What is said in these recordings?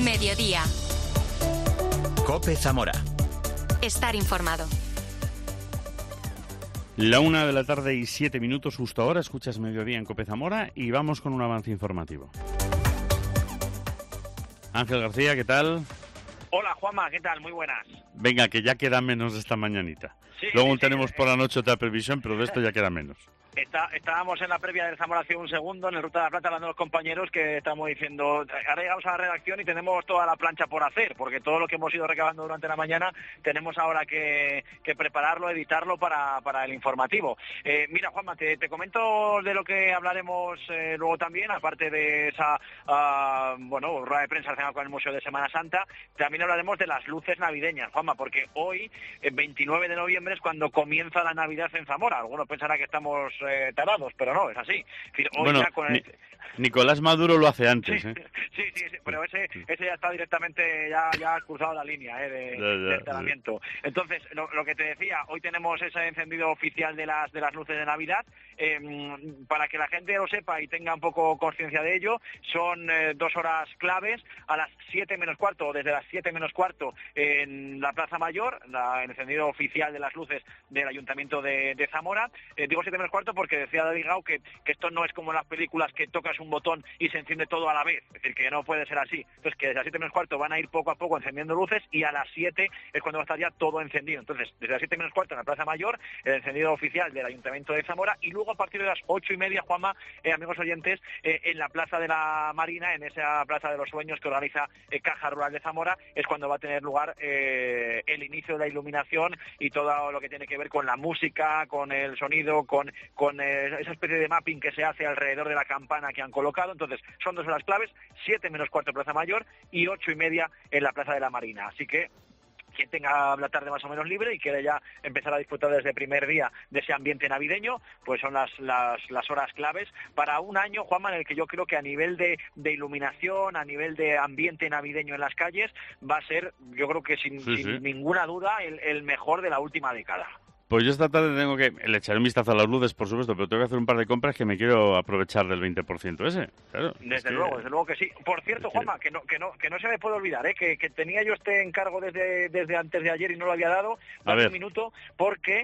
Mediodía. COPE Zamora. Estar informado. La 1:07 p.m, justo ahora, escuchas Mediodía en COPE Zamora y vamos con un avance informativo. Ángel García, ¿qué tal? Hola Juanma, ¿qué tal? Muy buenas. Venga, que ya queda menos esta mañanita. Sí, Luego sí, tenemos por la noche otra previsión, pero de esto ya queda menos. Estábamos en la previa del Zamora hace un segundo, en el Ruta de la Plata, hablando de los compañeros que estamos diciendo, ahora llegamos a la redacción y tenemos toda la plancha por hacer, porque todo lo que hemos ido recabando durante la mañana tenemos ahora que prepararlo, editarlo para el informativo. Mira, Juanma, te comento de lo que hablaremos luego también, aparte de esa rueda de prensa relacionada con el Museo de Semana Santa, también hablaremos de las luces navideñas, Juanma, porque hoy, el 29 de noviembre, es cuando comienza la Navidad en Zamora. Algunos pensarán que estamos tarados, pero no, es así. Es decir, hoy bueno, ya con Nicolás Maduro lo hace antes, ¿eh? Sí, pero ese ya está directamente, ya ha cruzado la línea de instalamiento. Entonces, lo que te decía, hoy tenemos ese encendido oficial de las luces de Navidad. Para que la gente lo sepa y tenga un poco conciencia de ello, son 2 horas claves, a las 7 menos cuarto, o desde las 7 menos cuarto, en la Plaza Mayor, el encendido oficial de las luces del Ayuntamiento de Zamora. Digo 7 menos cuarto porque decía David Gau que esto no es como en las películas, que tocas un botón y se enciende todo a la vez, es decir, que no puede ser así. Entonces, que desde las 7 menos cuarto van a ir poco a poco encendiendo luces y a las 7 es cuando va a estar ya todo encendido. Entonces, desde las 7 menos cuarto en la Plaza Mayor, el encendido oficial del Ayuntamiento de Zamora, y luego a partir de las 8:30, Juanma, amigos oyentes, en la Plaza de la Marina, en esa Plaza de los Sueños que organiza Caja Rural de Zamora, es cuando va a tener lugar el inicio de la iluminación y todo lo que tiene que ver con la música, con el sonido, con esa especie de mapping que se hace alrededor de la campana que han colocado. Entonces, son 2 horas claves, 7 menos cuarto en Plaza Mayor y 8:30 en la Plaza de la Marina. Así que quien tenga la tarde más o menos libre y quiere ya empezar a disfrutar desde el primer día de ese ambiente navideño, pues son las horas claves para un año, Juanma, en el que yo creo que a nivel de iluminación, a nivel de ambiente navideño en las calles, va a ser, yo creo que sin ninguna duda, el mejor de la última década. Pues yo esta tarde le echaré un vistazo a las luces, por supuesto, pero tengo que hacer un par de compras que me quiero aprovechar del 20% ese. Claro, desde luego que sí. Por cierto, Juanma, que no se me puede olvidar, que tenía yo este encargo desde antes de ayer y no lo había dado. Dame un minuto, porque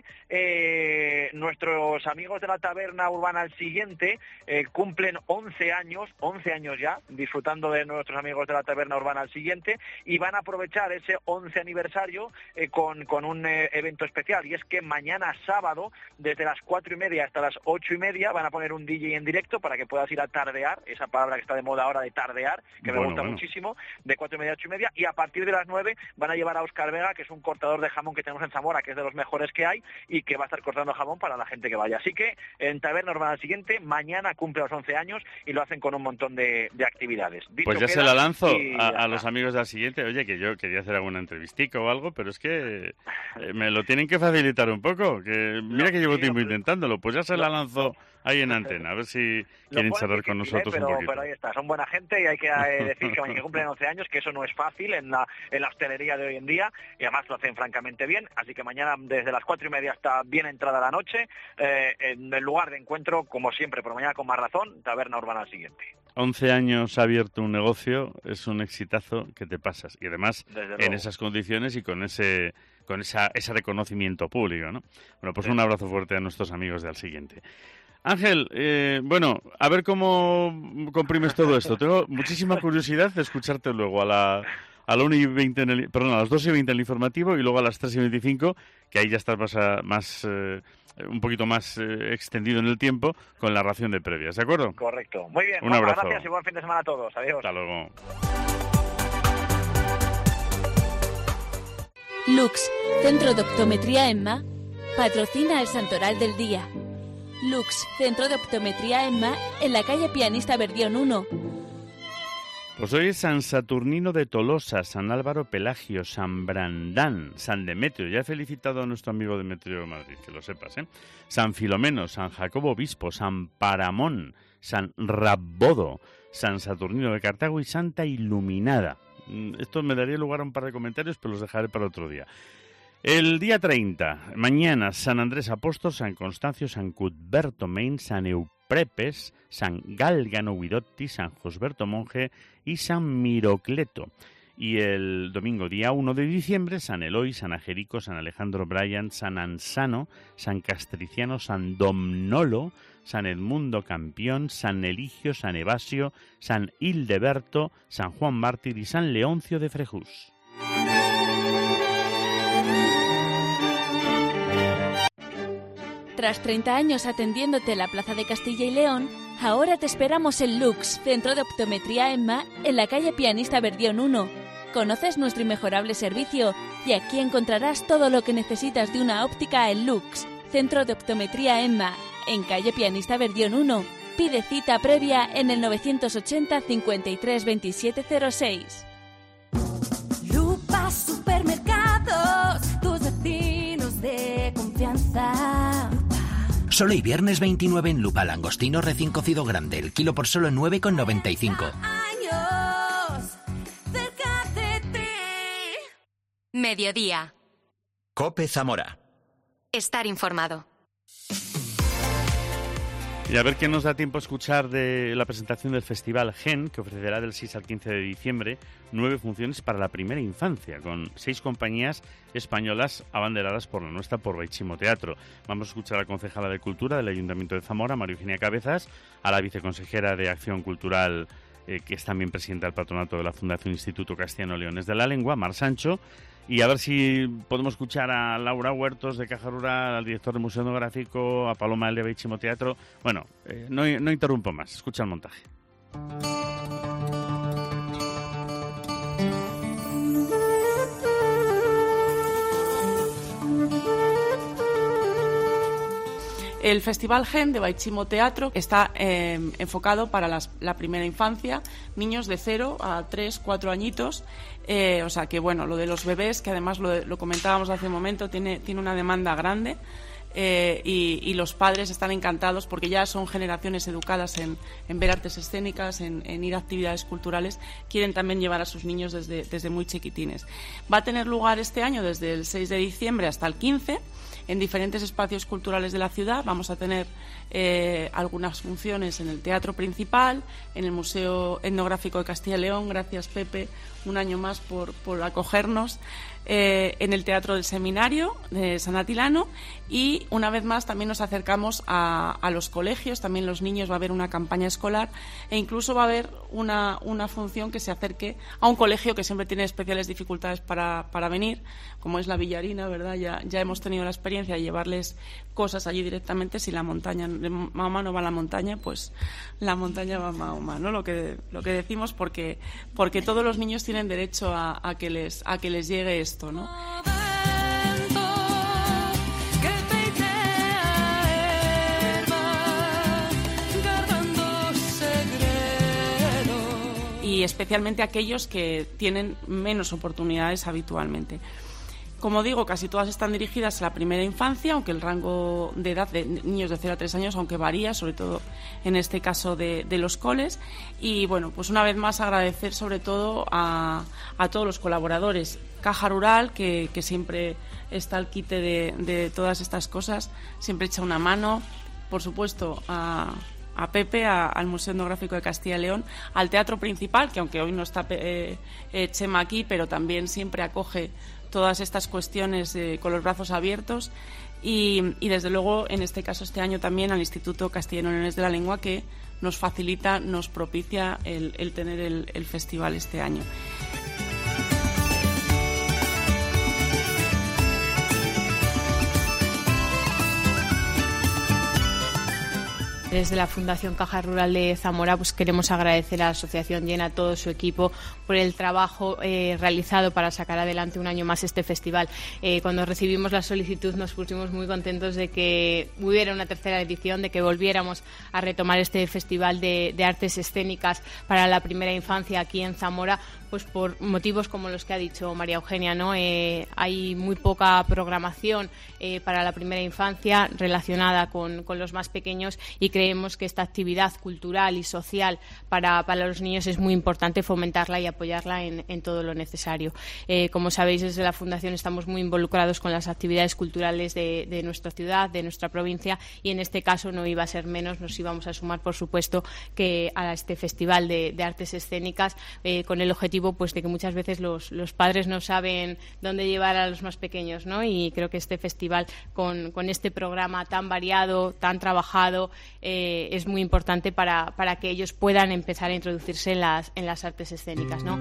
nuestros amigos de la Taberna Urbana Al Siguiente cumplen 11 años ya, disfrutando de nuestros amigos de la Taberna Urbana Al Siguiente, y van a aprovechar ese 11 aniversario con un evento especial, y es que mañana sábado, desde las 4:30 hasta las 8:30, van a poner un DJ en directo para que puedas ir a tardear, esa palabra que está de moda ahora de tardear, que me gusta muchísimo, de 4:30 a 8:30, y a partir de las 9 van a llevar a Óscar Vega, que es un cortador de jamón que tenemos en Zamora, que es de los mejores que hay, y que va a estar cortando jamón para la gente que vaya. Así que en Taberna Urbana Al Siguiente, mañana cumple los 11 años y lo hacen con un montón de actividades. Pues ya se la lanzo a los amigos de Al Siguiente. Oye, que yo quería hacer alguna entrevistica o algo, pero es que me lo tienen que facilitar un poco, que mira que llevo tiempo intentándolo, pues ya se la lanzo ahí en antena, a ver si quieren charlar con nosotros un poquito. Pero ahí está, son buena gente y hay que decir que mañana cumplen 11 años, que eso no es fácil en la hostelería de hoy en día, y además lo hacen francamente bien, así que mañana desde las 4:30 hasta bien entrada la noche, en el lugar de encuentro, como siempre, por mañana con más razón, Taberna Urbana Al Siguiente. 11 años abierto un negocio, es un exitazo que te pasas, y además en esas condiciones y con ese reconocimiento público, ¿no? Bueno, pues un abrazo fuerte a nuestros amigos de Al Siguiente. Ángel, a ver cómo comprimes todo esto. Tengo muchísima curiosidad de escucharte luego a las 1:20 a las 2:20 en el informativo, y luego a las 3:25, que ahí ya estás un poquito más extendido en el tiempo con la ración de previas, ¿de acuerdo? Correcto. Muy bien. Un abrazo. Gracias y buen fin de semana a todos. Adiós. Hasta luego. Lux, Centro de Optometría EMMA, patrocina el Santoral del Día. Lux, Centro de Optometría EMMA, en la calle Pianista Verdión 1. Pues hoy es San Saturnino de Tolosa, San Álvaro Pelagio, San Brandán, San Demetrio. Ya he felicitado a nuestro amigo Demetrio de Madrid, que lo sepas, ¿eh? San Filomeno, San Jacobo Obispo, San Paramón, San Rabodo, San Saturnino de Cartago y Santa Iluminada. Esto me daría lugar a un par de comentarios, pero los dejaré para otro día. El día 30, mañana, San Andrés Apóstol, San Constancio, San Cuthberto Main, San Eugenio, Prepes, San Galgano Guidotti, San Josberto Monje y San Mirocleto. Y el domingo día 1 de diciembre, San Eloy, San Agerico, San Alejandro Bryan, San Ansano, San Castriciano, San Domnolo, San Edmundo Campión, San Eligio, San Evasio, San Hildeberto, San Juan Mártir y San Leoncio de Frejus. Tras 30 años atendiéndote en la Plaza de Castilla y León, ahora te esperamos en Lux, Centro de Optometría EMMA, en la calle Pianista Verdión 1. Conoces nuestro inmejorable servicio y aquí encontrarás todo lo que necesitas de una óptica en Lux, Centro de Optometría EMMA, en calle Pianista Verdión 1. Pide cita previa en el 980 53 27 06. Lupa Supermercados, tus vecinos de confianza. Solo y viernes 29 en Lupa, langostino recién cocido grande, el kilo por solo 9,95. Mediodía. COPE Zamora. Estar informado. Y a ver qué nos da tiempo a escuchar de la presentación del Festival GEN, que ofrecerá del 6 al 15 de diciembre 9 funciones para la primera infancia, con 6 compañías españolas abanderadas por la nuestra, por Baichimo Teatro. Vamos a escuchar a la concejala de Cultura del Ayuntamiento de Zamora, María Eugenia Cabezas, a la viceconsejera de Acción Cultural, que es también presidenta del patronato de la Fundación Instituto Castellano-Leones de la Lengua, Mar Sancho, y a ver si podemos escuchar a Laura Huertos de Caja Rural, al director del Museo Etnográfico, a Paloma de Baichimo Teatro. Bueno, no interrumpo más, escucha el montaje. El Festival GEN de Baichimo Teatro está enfocado para la primera infancia, niños de 0 a 3, 4 añitos. O sea que, bueno, lo de los bebés, que además lo comentábamos hace un momento, tiene una demanda grande. Y los padres están encantados porque ya son generaciones educadas en ver artes escénicas, en ir a actividades culturales. Quieren también llevar a sus niños desde muy chiquitines. Va a tener lugar este año desde el 6 de diciembre hasta el 15 en diferentes espacios culturales de la ciudad. Vamos a tener algunas funciones en el Teatro Principal, en el Museo Etnográfico de Castilla y León. Gracias, Pepe, un año más por acogernos. En el Teatro del Seminario de San Atilano, y una vez más también nos acercamos a los colegios. También los niños, va a haber una campaña escolar e incluso va a haber una función que se acerque a un colegio que siempre tiene especiales dificultades para venir, como es la Villarina, ¿verdad? Ya hemos tenido la experiencia de llevarles cosas allí directamente. Si la montaña, Mahoma no va a la montaña, pues la montaña va a Mahoma, ¿no? Lo que decimos, porque todos los niños tienen derecho a que les llegue esto, ¿no? Y especialmente aquellos que tienen menos oportunidades habitualmente. Como digo, casi todas están dirigidas a la primera infancia, aunque el rango de edad de niños de 0 a 3 años, aunque varía, sobre todo en este caso de los coles. Y bueno, pues una vez más agradecer sobre todo a todos los colaboradores. Caja Rural, que siempre está al quite de todas estas cosas, siempre echa una mano. Por supuesto, a Pepe, al Museo Etnográfico de Castilla y León, al Teatro Principal, que aunque hoy no está Chema aquí, pero también siempre acoge todas estas cuestiones con los brazos abiertos, y desde luego en este caso este año también al Instituto Castellano-Leones de la Lengua, que nos facilita, nos propicia el tener el festival este año. Desde la Fundación Caja Rural de Zamora, pues queremos agradecer a la Asociación Llena, a todo su equipo, por el trabajo realizado para sacar adelante un año más este festival. Cuando recibimos la solicitud nos pusimos muy contentos de que hubiera una tercera edición, de que volviéramos a retomar este festival de artes escénicas para la primera infancia aquí en Zamora, pues por motivos como los que ha dicho María Eugenia, ¿no? Hay muy poca programación para la primera infancia relacionada con los más pequeños, y creemos que esta actividad cultural y social para los niños es muy importante fomentarla y apoyarla en todo lo necesario. Como sabéis, desde la Fundación estamos muy involucrados con las actividades culturales de nuestra ciudad, de nuestra provincia, y en este caso no iba a ser menos. Nos íbamos a sumar, por supuesto, que a este Festival de Artes Escénicas, con el objetivo pues de que muchas veces los padres no saben dónde llevar a los más pequeños, ¿no? Y creo que este festival, con este programa tan variado, tan trabajado, es muy importante para que ellos puedan empezar a introducirse en las artes escénicas, ¿no?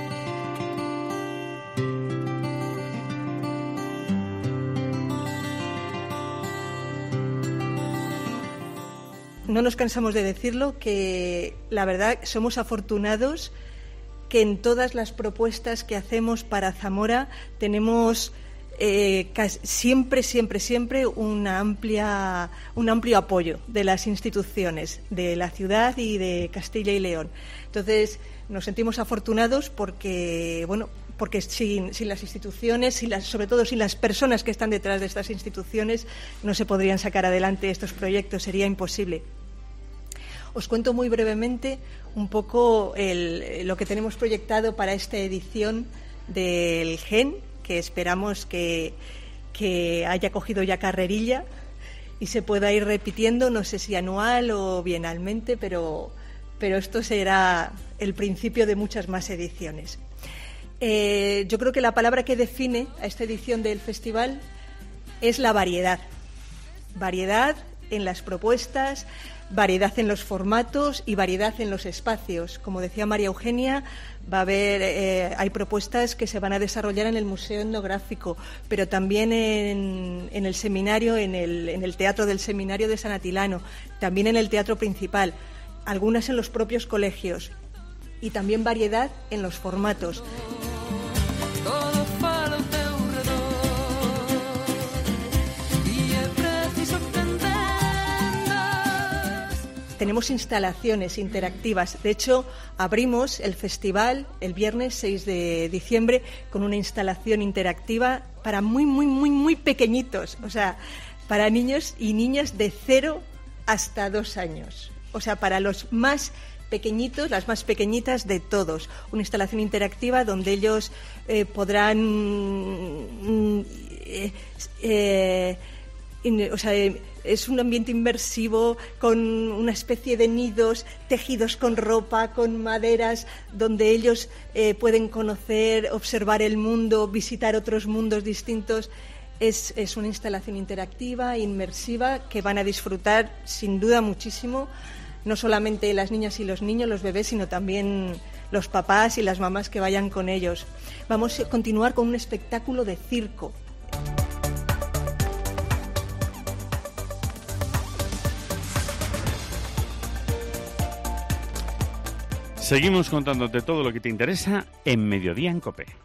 No nos cansamos de decirlo, que la verdad somos afortunados que en todas las propuestas que hacemos para Zamora tenemos siempre un amplio apoyo de las instituciones de la ciudad y de Castilla y León. Entonces nos sentimos afortunados porque sin las instituciones, sobre todo sin las personas que están detrás de estas instituciones, no se podrían sacar adelante estos proyectos, sería imposible. Os cuento muy brevemente un poco lo que tenemos proyectado para esta edición del GEN, que esperamos que haya cogido ya carrerilla y se pueda ir repitiendo, no sé si anual o bienalmente, pero esto será el principio de muchas más ediciones. Yo creo que la palabra que define a esta edición del festival es la variedad. Variedad en las propuestas, variedad en los formatos y variedad en los espacios. Como decía María Eugenia, hay propuestas que se van a desarrollar en el Museo Etnográfico, pero también en el seminario, en el Teatro del Seminario de San Atilano, también en el Teatro Principal, algunas en los propios colegios, y también variedad en los formatos. Tenemos instalaciones interactivas. De hecho, abrimos el festival el viernes 6 de diciembre con una instalación interactiva para muy pequeñitos, o sea, para niños y niñas de 0 hasta 2 años. O sea, para los más pequeñitos, las más pequeñitas de todos. Una instalación interactiva donde ellos podrán... es un ambiente inmersivo con una especie de nidos tejidos con ropa, con maderas, donde ellos pueden conocer, observar el mundo, visitar otros mundos distintos. Es una instalación interactiva, inmersiva, que van a disfrutar sin duda muchísimo, no solamente las niñas y los niños, los bebés, sino también los papás y las mamás que vayan con ellos. Vamos a continuar con un espectáculo de circo. Seguimos contándote todo lo que te interesa en Mediodía en COPE.